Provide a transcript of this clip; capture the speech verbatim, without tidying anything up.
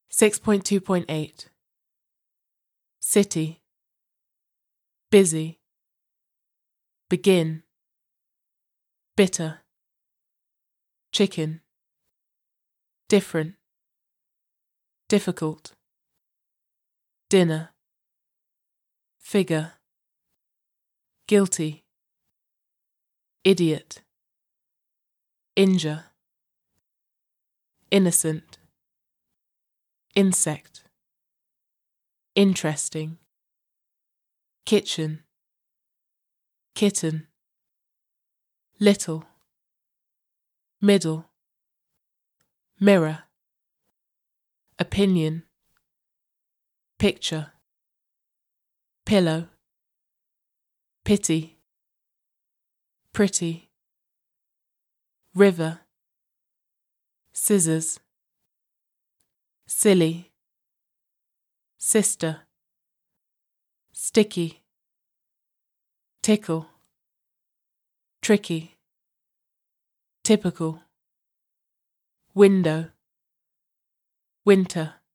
six point two point eight. City. Busy. Begin. Bitter. Chicken. Different. Difficult. Dinner. Figure. Guilty. Idiot. Injure. Innocent. Insect. Interesting. Kitchen. Kitten. Little. Middle. Mirror. Opinion. Picture. Pillow. Pity. Pretty. River. Scissors. Silly. Sister. Sticky. Tickle. Tricky. Typical. Window. Winter.